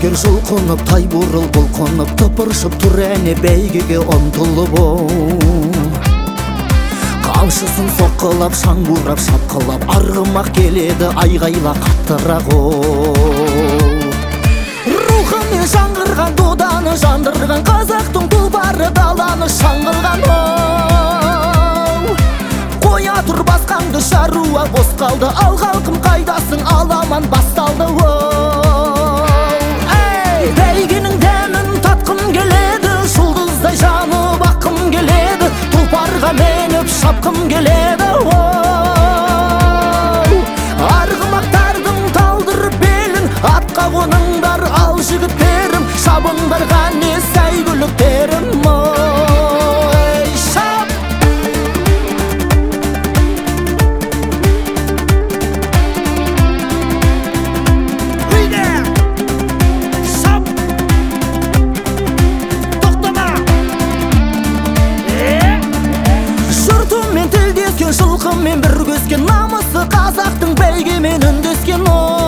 Егер жұлқынып тай бурыл бұлқынып тыпыршып тұр әне бәйгеге ұмтылып Қамшысын соққылап шаң бұрап шапқылап арғымақ келеді айғайла қаттырақ Рухымен жаңғырған доданы жандырған қазақтың тұлпары даланы шаңғылған Қоя тұр басқаңды шаруа бос қалды ал халқым қайдасың аламан басталды Бәйгенің дәмін татқым келеді жұлдыздай жанып аққым келеді тұлпарға меніп шапқым келеді Арғымақтардың талдырып белін атқа қоныңдар ал жігіттерім шабыңдарға не сәйгүліктерім Жылқымен бір көскен намысы қазақтың бәйгемен үндескен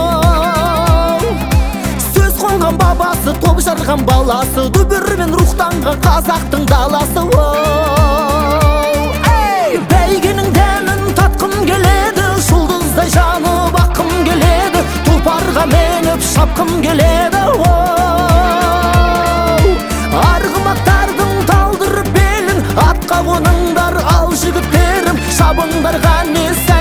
Сөз қонған бабасы, топ жарған баласы Дүбірмен рухтанған қазақтың даласы Бәйгенің дәмін татқым келеді жұлдыздай жанып аққым келеді тұлпарға меніп шапқым келеді Арғымақтардың талдырып белін атқа қоныңдар ал жігіттерім шабыңдарға не